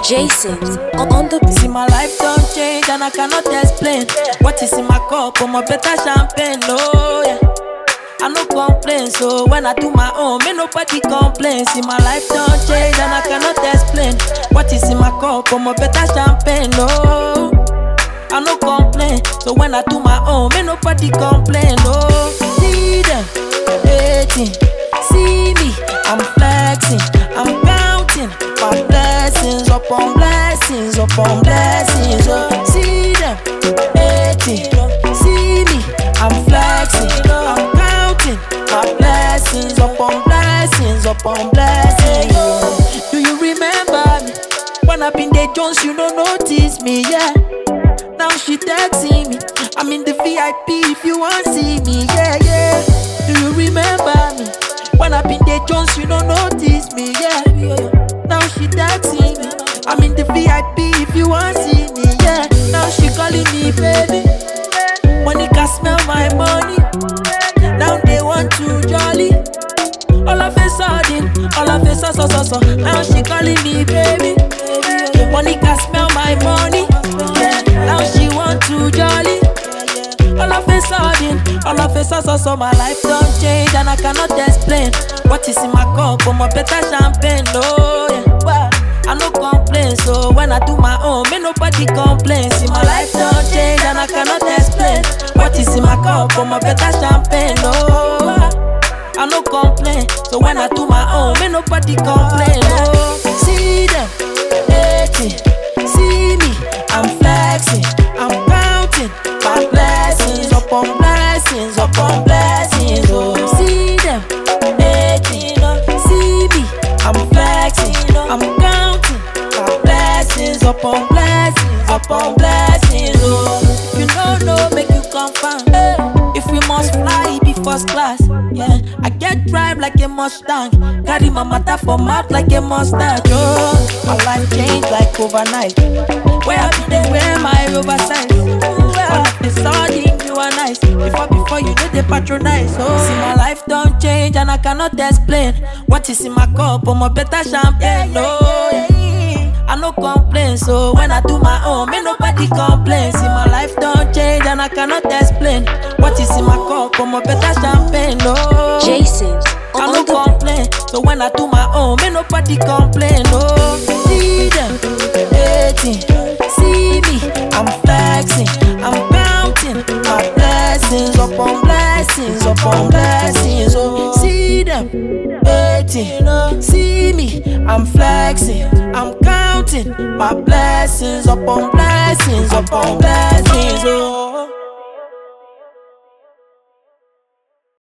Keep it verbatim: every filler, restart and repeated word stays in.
Jason on, on the See my life don't change and I cannot explain. What is in my cup? I'm a better champagne, oh yeah. I no complain, so when I do my own, me nobody complains. See my life don't change and I cannot explain. What is in my cup? I'm a better champagne, oh. I no complain, so when I do my own, me nobody complain, oh. See them hating, see me, I'm flexing, I'm counting my blessings upon blessings upon blessings, oh. See them hating, see me, I'm flexing, I'm counting my blessings upon blessings upon blessings, oh. Do you remember me when I been there Jones? You don't notice me, yeah. Now she texting me, I'm in the V I P if you want see me, yeah, yeah. Do you remember me? When I been there Jones, you don't notice me, yeah, yeah. Now she texting me, I'm in the V I P if you want see me, yeah. Now she calling me baby, Monica smell my money. Now they want to jolly. All of a sudden, all of a sudden, so, so, so. Now she calling me baby, Monica smell my money. Now she want to jolly. All of a sudden, all of a sudden, so, so my life don't change and I cannot explain. What is in my cup? I'm a better champagne, oh yeah. Well, I no complain, so when I do my own, me nobody complains. See my life don't change and I cannot explain. What is in my cup? I'm a better champagne, oh. I no complain, so when I do my own, me nobody complain, oh. See them hating, see me, I'm flexing, I'm counting my blessings upon blessings upon blessings, oh. See them hating, see me, I'm flexing, I'm counting my blessings upon blessings upon blessings, oh. If you don't know, make you confirm. If we must fly, it be first class, yeah. I get drive like a Mustang, carry my matter for mouth like a mustache, oh. My life changed like overnight. Where I be there, wear my oversize. All of the sudden, you are nice. Before, before you know they patronize, oh. See my life don't change and I cannot explain. What is in my cup? I'm a better champagne, oh yeah. I no complain, so when I do my own, me nobody complains. See my life don't change and I cannot explain. What is in my cup? I'm a better champagne, oh. Jason I on, no on the complain, so when I do my own, me nobody complain, oh. See them hating, see me, I'm flexing, I'm counting my blessings upon blessings upon blessings, oh. See them hating, see me, I'm flexing, I'm counting my blessings upon blessings upon blessings, oh.